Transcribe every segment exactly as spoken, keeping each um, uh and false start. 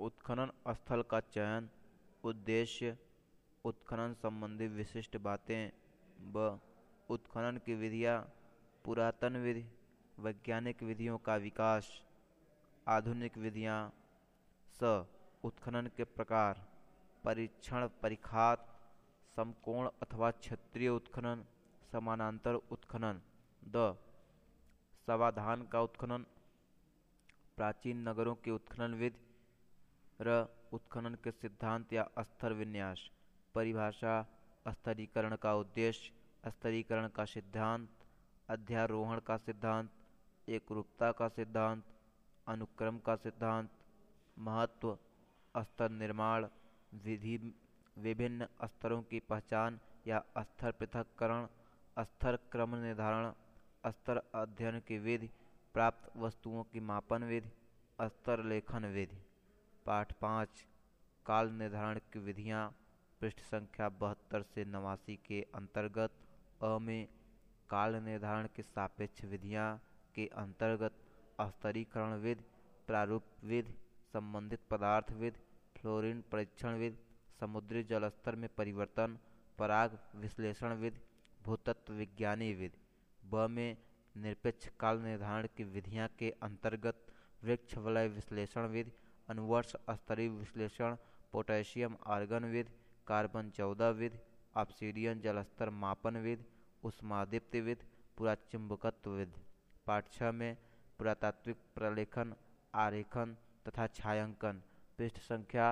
उत्खनन स्थल का चयन, उद्देश्य, उत्खनन संबंधी विशिष्ट बातें। ब उत्खनन की विधियाँ, पुरातन विधि, वैज्ञानिक विधियों का विकास, आधुनिक विधियाँ। स उत्खनन के प्रकार, परीक्षण, परिखात, समकोण अथवा क्षत्रीय उत्खनन, समानांतर उत्खनन। द समाधान का उत्खनन, प्राचीन नगरों की उत्खनन विधि। र उत्खनन के सिद्धांत या स्तर विन्यास। परिभाषा, स्तरीकरण का उद्देश्य, स्तरीकरण का सिद्धांत, अध्यारोहण का सिद्धांत, एकरूपता का सिद्धांत, अनुक्रम का सिद्धांत। महत्व, स्तर निर्माण विधि, विभिन्न स्तरों की पहचान या स्तर पृथक्करण, स्तर क्रम निर्धारण, स्तर अध्ययन की विधि, प्राप्त वस्तुओं की मापन विधि, स्तर लेखन विधि। पाठ पाँच, काल निर्धारण की विधियाँ। पृष्ठ संख्या बहत्तर से नवासी के अंतर्गत अ में काल निर्धारण की सापेक्ष विधियाँ के अंतर्गत स्तरीकरण विधि, प्रारूप विधि, संबंधित पदार्थ विधि, फ्लोरीन परीक्षण विधि, समुद्री जलस्तर में परिवर्तन, पराग विश्लेषण विधि, भूतत्व विज्ञानी विधि। ब में निरपेक्ष काल निर्धारण की विधियाँ के अंतर्गत वृक्ष वलय विश्लेषण विधि, अनुवर्ष स्तरीय विश्लेषण, पोटेशियम आर्गन विधि, कार्बन चौदह विधि, ऑब्सीडियन जलस्तर मापन विधि, उष्मादीप्ति विधि, पुराचुंबकत्व विधि। पाठ छः में पुरातात्विक प्रलेखन, आरेखन तथा छायांकन। पृष्ठ संख्या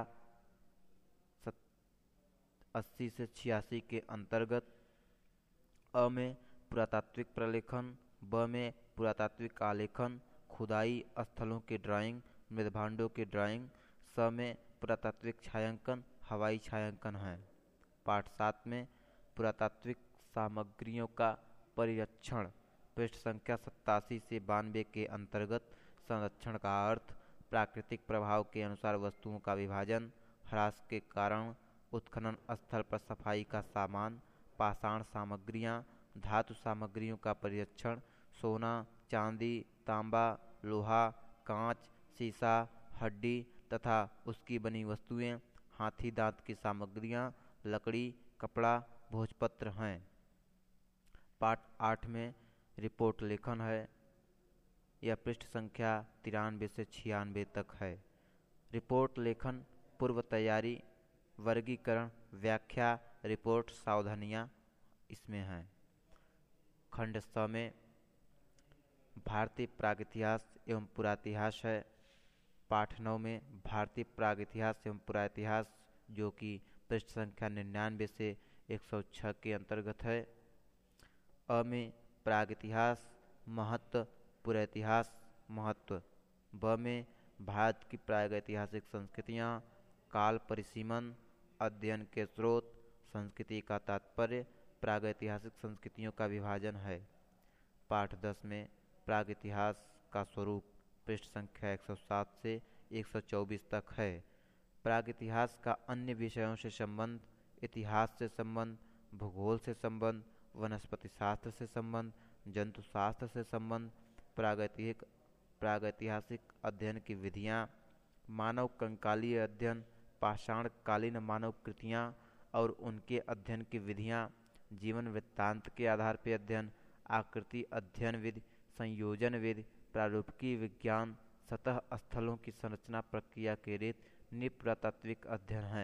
अस्सी से छियासी के अंतर्गत अ में पुरातात्विक प्रलेखन, ब में पुरातात्विक आलेखन, खुदाई स्थलों की ड्राइंग, मृदभांडों की ड्राइंग। स में पुरातात्विक छायांकन, हवाई छायांकन है। पाठ सात में पुरातात्विक सामग्रियों का परिरक्षण। पृष्ठ संख्या सत्तासी से बानवे के अंतर्गत संरक्षण का अर्थ, प्राकृतिक प्रभाव के अनुसार वस्तुओं का विभाजन, ह्रास के कारण, उत्खनन स्थल पर सफाई का सामान, पाषाण सामग्रियाँ, धातु सामग्रियों का परिरक्षण, सोना, चांदी, तांबा, लोहा, कांच, शीशा, हड्डी तथा उसकी बनी वस्तुएं, हाथी दांत की सामग्रियां, लकड़ी, कपड़ा, भोजपत्र हैं। पाठ आठ में रिपोर्ट लेखन है। यह पृष्ठ संख्या तिरानवे से छियानवे तक है। रिपोर्ट लेखन, पूर्व तैयारी, वर्गीकरण, व्याख्या, रिपोर्ट, सावधानियां इसमें हैं। खंड स में भारतीय प्रागइतिहास एवं पुराइतिहास है। पाठ नौ में भारतीय प्रागइतिहास एवं पुराइतिहास, जो कि पृष्ठ संख्या निन्यानवे से एक सौ छः के अंतर्गत है। अ में प्रागइतिहास महत्व, पुराइतिहास महत्व। ब में भारत की प्रागैतिहासिक संस्कृतियाँ, काल परिसीमन, अध्ययन के स्रोत, संस्कृति का तात्पर्य, प्रागैतिहासिक संस्कृतियों का विभाजन है। पाठ दस में प्रागइतिहास का स्वरूप, पृष्ठ संख्या एक सौ सात से एक सौ चौबीस तक है। प्रागइतिहास का अन्य विषयों से संबंध, इतिहास से संबंध, भूगोल से संबंध, वनस्पति शास्त्र से संबंध, जंतु शास्त्र से संबंध, प्रागैतिहासिक प्रागैतिहासिक अध्ययन की विधियाँ, मानव कंकालीय अध्ययन, पाषाणकालीन मानव कृतियाँ और उनके अध्ययन की विधियाँ, जीवन वृत्तांत के आधार पर अध्ययन, आकृति अध्ययन विधि, संयोजन विधि, प्रारूपिकी विज्ञान, सतह स्थलों की संरचना प्रक्रिया के रीत, निपुरातात्विक अध्ययन है।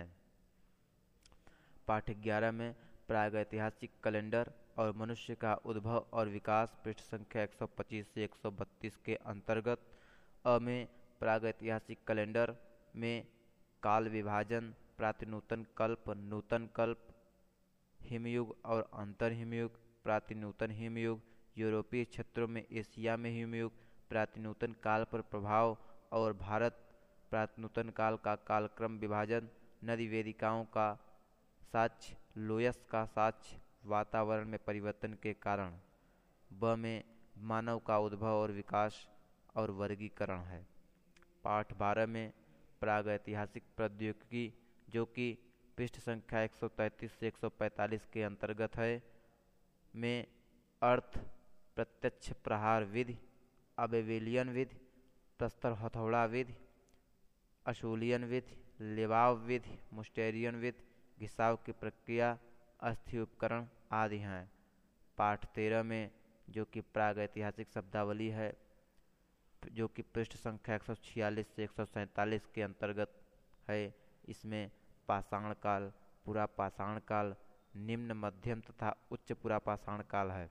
पाठ ग्यारह में प्रागैतिहासिक कैलेंडर और मनुष्य का उद्भव और विकास, पृष्ठ संख्या एक सौ पच्चीस से एक सौ बत्तीस के अंतर्गत। अ में प्रागैतिहासिक कैलेंडर में काल विभाजन, प्रातिनूतन कल्प, नूतन कल्प, हिमयुग और अंतर हिमयुग, प्रातिनूतन हिमयुग, यूरोपीय क्षेत्रों में एशिया में हिमयुग, प्रातिनूतन काल पर प्रभाव और भारत, प्रातिनूतन काल का कालक्रम विभाजन, नदी वेदिकाओं का साक्ष्य, लोयस का साक्ष्य, वातावरण में परिवर्तन के कारण। ब में मानव का उद्भव और विकास और वर्गीकरण है। पाठ बारह में प्रागैतिहासिक प्रौद्योगिकी, जो कि पृष्ठ संख्या एक सौ तैंतीस से एक सौ पैंतालीस के अंतर्गत है, में अर्थ, प्रत्यक्ष प्रहार विधि, अबेवेलियन विधि, प्रस्तर हथौड़ा विधि, अशूलियन विधि, लिवाव विधि, मुस्टेरियन विधि, घिसाव की प्रक्रिया, अस्थि उपकरण आदि हैं। पाठ तेरह में जो कि प्रागैतिहासिक शब्दावली है, जो कि पृष्ठ संख्या एक सौ छियालीस से एक सौ सैंतालीस के अंतर्गत है, इसमें पाषाण काल, पूरा पाषाण काल, निम्न मध्यम तथा उच्च पूरा पाषाण काल है।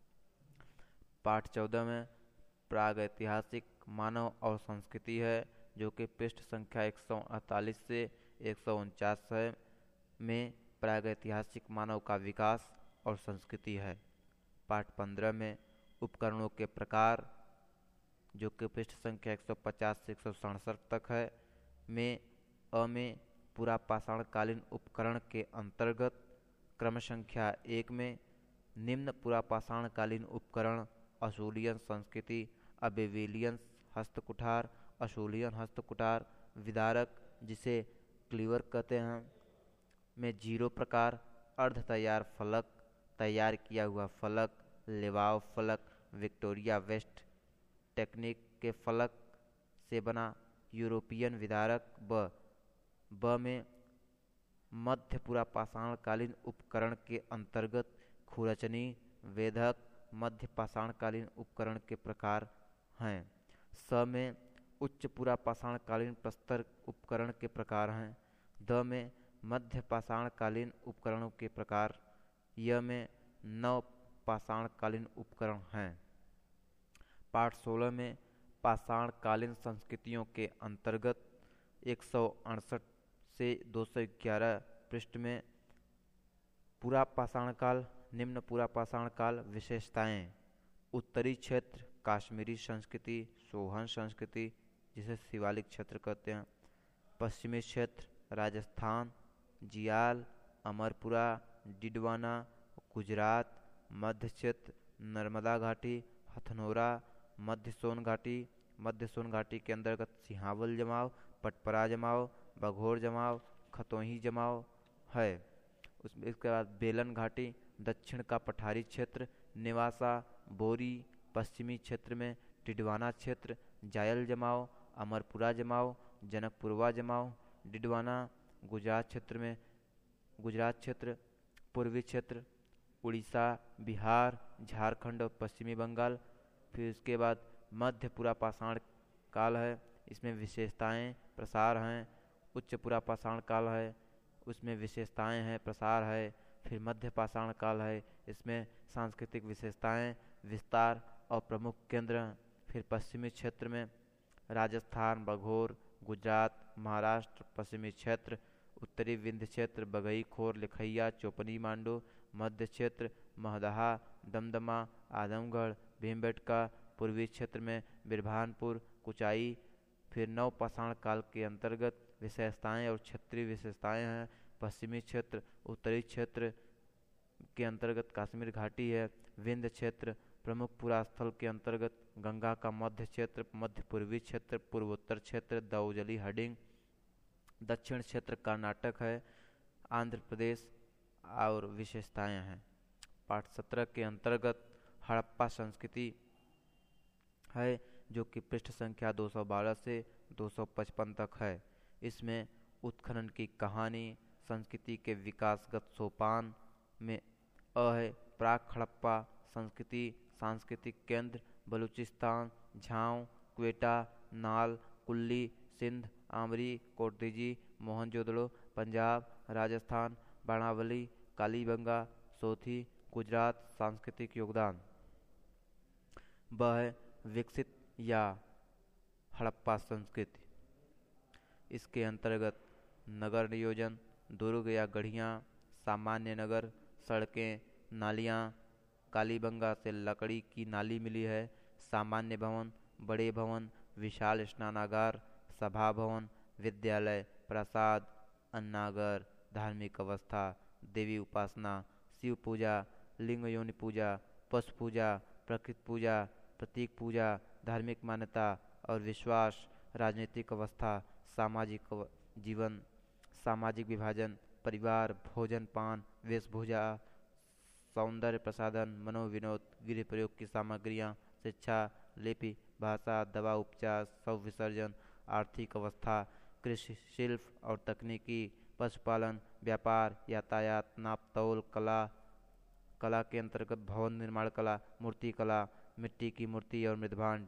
पाठ चौदह में प्रागैतिहासिक मानव और संस्कृति है, जो कि पृष्ठ संख्या एक सौ अड़तालीस से एक सौ उनचास है, में प्रागैतिहासिक मानव का विकास और संस्कृति है। पाठ पंद्रह में उपकरणों के प्रकार, जो कि पृष्ठ संख्या एक सौ पचास से एक सौ सड़सठ तक है, में अ में पूरा पाषाणकालीन उपकरण के अंतर्गत क्रम संख्या एक में निम्न पूरा पाषाणकालीन उपकरण अशूलियन संस्कृति, अबेविलियन हस्तकुठार, अशूलियन हस्तकुठार, विदारक जिसे क्लीवर कहते हैं, में जीरो प्रकार, अर्ध तैयार फलक, तैयार किया हुआ फलक, लिवाव फलक, विक्टोरिया वेस्ट टेक्निक के फलक से बना यूरोपियन विदारक। ब ब में मध्य पूरा पाषाणकालीन उपकरण के अंतर्गत खुरचनी, वेधक, मध्य पाषाणकालीन उपकरण के प्रकार हैं। स में उच्च पूरा पाषाणकालीन प्रस्तर उपकरण के प्रकार हैं। द में मध्य पाषाणकालीन उपकरणों के प्रकार। य में नव पाषाणकालीन उपकरण हैं। पाठ सोलह में पाषाणकालीन संस्कृतियों के अंतर्गत एक सौ अड़सठ से दो सौ ग्यारह पृष्ठ में पूरा पाषाण काल, निम्न पूरा पाषाण काल, विशेषताएं। उत्तरी क्षेत्र काश्मीरी संस्कृति, सोहन संस्कृति जिसे शिवालिक क्षेत्र कहते हैं। पश्चिमी क्षेत्र राजस्थान, जियाल, अमरपुरा, डिडवाना, गुजरात। मध्य क्षेत्र नर्मदा घाटी, हथनोरा, मध्य सोन घाटी। मध्य सोन घाटी के अंतर्गत सिंहावल जमाव, पटपरा जमाव, बघोर जमाव, खतोही जमाव है। उसमें इसके बाद बेलन घाटी, दक्षिण का पठारी क्षेत्र, निवासा, बोरी। पश्चिमी क्षेत्र में डिडवाना क्षेत्र, जायल जमाव, अमरपुरा जमाव, जनकपुरवा जमाव, डिडवाना। गुजरात क्षेत्र में गुजरात क्षेत्र, पूर्वी क्षेत्र उड़ीसा, बिहार, झारखंड और पश्चिमी बंगाल। फिर इसके बाद मध्य पूरा पाषाण काल है, इसमें विशेषताएं प्रसार हैं। उच्च पूरा पाषाण काल है, उसमें विशेषताएं हैं, प्रसार है। फिर मध्य पाषाण काल है, इसमें सांस्कृतिक विशेषताएं, विस्तार और प्रमुख केंद्र। फिर पश्चिमी क्षेत्र में राजस्थान, बघोर, गुजरात, महाराष्ट्र। पश्चिमी क्षेत्र उत्तरी विंध्य क्षेत्र, बगई खोर, लिखैया, चोपनी, मांडू। मध्य क्षेत्र महदहा, दमदमा, आजमगढ़, भीमबेटका। पूर्वी क्षेत्र में बिरभानपुर, कुचाई। फिर नव पाषाण काल के अंतर्गत विशेषताएं और क्षेत्रीय विशेषताएं हैं। पश्चिमी क्षेत्र उत्तरी क्षेत्र के अंतर्गत कश्मीर घाटी है। विंध्य क्षेत्र प्रमुख पूरा स्थल के अंतर्गत गंगा का मध्य क्षेत्र, मध्य पूर्वी क्षेत्र, पूर्वोत्तर क्षेत्र, दौजली हडिंग। दक्षिण क्षेत्र कर्नाटक है, आंध्र प्रदेश और विशेषताएं हैं। पाठ सत्रह के अंतर्गत हड़प्पा संस्कृति है, जो कि पृष्ठ संख्या दो सौ बारह से दो सौ पचपन तक है। इसमें उत्खनन की कहानी, संस्कृति के विकासगत सोपान में अ है प्राक हड़प्पा संस्कृति, सांस्कृतिक केंद्र बलूचिस्तान, झांव, क्वेटा, नाल, कुल्ली, सिंध, आमरी, कोटदीजी, मोहनजोदड़ो, पंजाब, राजस्थान, बाणावली, कालीबंगा, सोथी, गुजरात। सांस्कृतिक योगदान ब है विकसित या हड़प्पा संस्कृति। इसके अंतर्गत नगर नियोजन, दुर्ग या गढ़ियाँ, सामान्य नगर, सड़कें, नालियाँ। कालीबंगा से लकड़ी की नाली मिली है। सामान्य भवन, बड़े भवन, विशाल स्नानागार, सभा भवन, विद्यालय, प्रासाद, अन्नागर। धार्मिक अवस्था, देवी उपासना, शिव पूजा, लिंग योनि पूजा, पशु पूजा, प्रकृति पूजा, प्रतीक पूजा, धार्मिक मान्यता और विश्वास। राजनीतिक अवस्था, सामाजिक जीवन, सामाजिक विभाजन, परिवार, भोजन पान, वेशभूषा, सौंदर्य प्रसाधन, मनोविनोद, गृह प्रयोग की सामग्रियाँ, शिक्षा, लिपि, भाषा, दवा उपचार, शव विसर्जन। आर्थिक अवस्था, कृषि, शिल्प और तकनीकी, पशुपालन, व्यापार, यातायात, नापतोल कला, कला के अंतर्गत भवन निर्माण कला, मूर्ति कला, मिट्टी की मूर्ति और मृदभांड।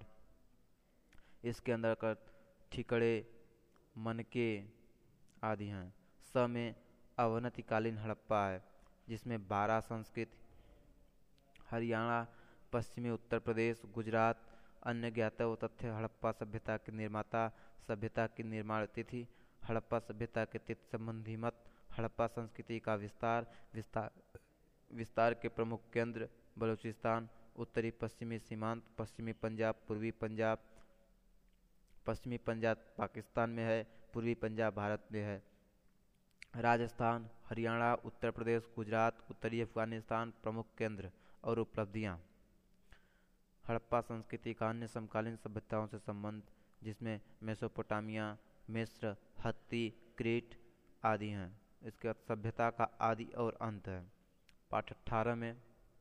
इसके अंतर्गत ठिकड़े, मनके आदि हैं। स में अवनतिकालीन हड़प्पा है, जिसमें बारह संस्कृति, हरियाणा, पश्चिमी उत्तर प्रदेश, गुजरात, अन्य ज्ञातव्य तथ्य, हड़प्पा सभ्यता के निर्माता, सभ्यता की निर्माण तिथि, हड़प्पा सभ्यता के तिथि संबंधी मत, हड़प्पा संस्कृति का विस्तार, विस्तार विस्तार के प्रमुख केंद्र, बलूचिस्तान, उत्तरी पश्चिमी सीमांत, पश्चिमी पंजाब, पूर्वी पंजाब, पश्चिमी पंजाब पाकिस्तान में है, पूर्वी पंजाब भारत में है, राजस्थान, हरियाणा, उत्तर प्रदेश, गुजरात, उत्तरी अफगानिस्तान प्रमुख केंद्र और उपलब्धियां। हड़प्पा संस्कृति का अन्य समकालीन सभ्यताओं से संबंध, जिसमें मेसोपोटामिया, मिस्र, हत्ती, क्रीट आदि हैं। इसके बाद सभ्यता का आदि और अंत है। पाठ अठारह में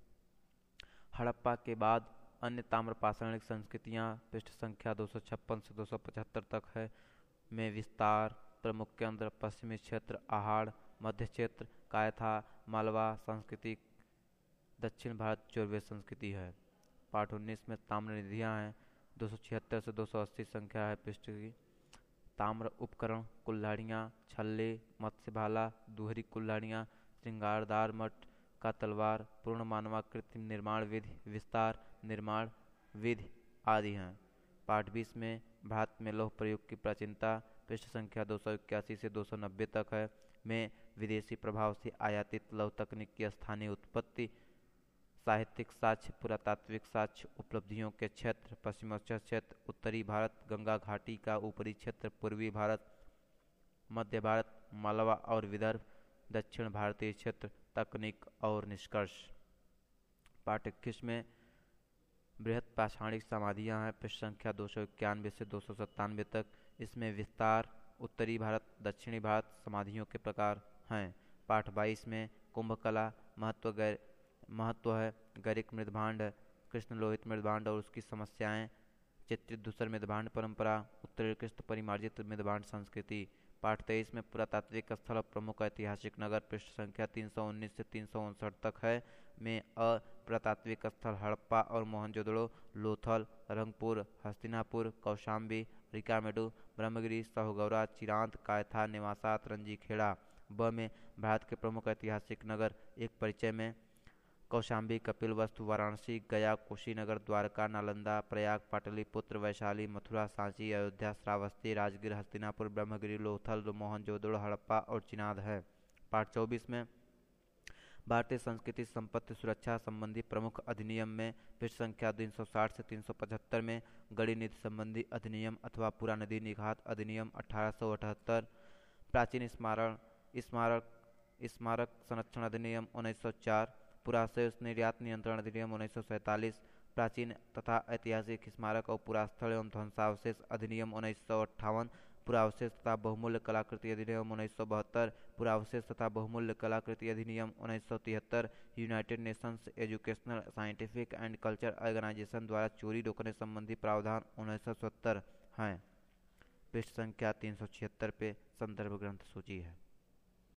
हड़प्पा के बाद अन्य ताम्रपाषाणिक संस्कृतियां, पृष्ठ संख्या दो सौ छप्पन से दो सौ पचहत्तर तक है, में विस्तार, प्रमुख केंद्र, पश्चिमी क्षेत्र, आहाड़, मध्य क्षेत्र, कायथा, मालवा संस्कृति, दक्षिण भारत चौरवे संस्कृति है। पाठ उन्नीस में ताम्र निधियाँ हैं, दो सौ छिहत्तर से दो सौ अस्सी संख्या है पृष्ठ की। ताम्र उपकरण, कुल्हाड़ियाँ, छल्ले, मत्स्य भाला, दूहरी कुल्हाड़ियाँ, श्रृंगारदार मठ का तलवार, पूर्ण मानवाकृति निर्माण विधि, विस्तार निर्माण विधि आदि हैं। पाठ बीस में भारत में लौह प्रयोग की प्राचीनता, पृष्ठ संख्या दो सौ इक्यासी से दो सौ नब्बे तक है, में विदेशी प्रभाव से आयातित लौह तकनीक की स्थानीय उत्पत्ति, साहित्यिक साक्ष्य, पुरातात्विक साक्ष्य, उपलब्धियों के क्षेत्र, पश्चिमोत्तर क्षेत्र, उत्तरी भारत, गंगा घाटी का ऊपरी क्षेत्र, पूर्वी भारत, मध्य भारत, मालवा और विदर्भ, दक्षिण भारतीय क्षेत्र, तकनीक और निष्कर्ष। पाठ इक्कीस में बृहत पाषाणिक समाधियाँ हैं, पृष्ठ संख्या दो सौ इक्यानवे से दो सौ सत्तानवे तक। इसमें विस्तार, उत्तरी भारत, दक्षिणी भारत समाधियों के प्रकार हैं। पाठ बाईस में कुंभकला महत्व गैर महत्व है, गैरिक मृदभांड, कृष्ण लोहित मृदभांड और उसकी समस्याएं, चित्रित धूसर मृदभांड परंपरा, उत्तरीकृत परिमार्जित मृदभांड संस्कृति। पाठ तेईस में पुरातात्विक स्थल और प्रमुख ऐतिहासिक नगर, पृष्ठ संख्या तीन सौ उन्नीस से तीन सौ उनसठ तक है, में अ पुरातात्विक स्थल हड़प्पा और मोहनजोदड़ो, लोथल, रंगपुर, हस्तिनापुर, कौशाम्बी, रिकामेडू, ब्रह्मगिरी, साहूगौरा, चिरांत, कायथा, नेवासात, रंजीखेड़ा। ब में भारत के प्रमुख ऐतिहासिक नगर, एक परिचय में कौशाम्बी, कपिलवस्तु, वाराणसी, गया, कुशीनगर, द्वारका, नालंदा, प्रयाग, पाटलिपुत्र, वैशाली, मथुरा, सांची, अयोध्या, श्रावस्ती, राजगीर, हस्तिनापुर, ब्रह्मगिरी, लोथल, मोहनजोदड़ो, हड़प्पा और चिनाद है। पाठ चौबीस में भारतीय संस्कृति संपत्ति सुरक्षा संबंधी प्रमुख अधिनियम में, पृष्ठ संख्या तीन सौ साठ से तीन सौ पचहत्तर में, गड़ी नीति संबंधी अधिनियम अथवा पूरा नदी निघात अधिनियम अठारह सौ अठहत्तर, प्राचीन स्मारक स्मारक स्मारक संरक्षण अधिनियम उन्नीस सौ चार, पुरावशेष निर्यात नियंत्रण अधिनियम उन्नीस सौ सैंतालीस, प्राचीन तथा ऐतिहासिक स्मारक और पुरास्थल एवं ध्वंसावशेष अधिनियम उन्नीस सौ अट्ठावन, पुरावशेष तथा बहुमूल्य कलाकृति अधिनियम उन्नीस सौ बहत्तर, पुरावशेष तथा बहुमूल्य कलाकृति अधिनियम उन्नीस सौ तिहत्तर, United Nations Educational, Scientific and Culture Organisation द्वारा चोरी रोकने संबंधी प्रावधान उन्नीस सौ सत्तर हैं। पृष्ठ संख्या तीन सौ छिहत्तर पे संदर्भ ग्रंथ सूची है।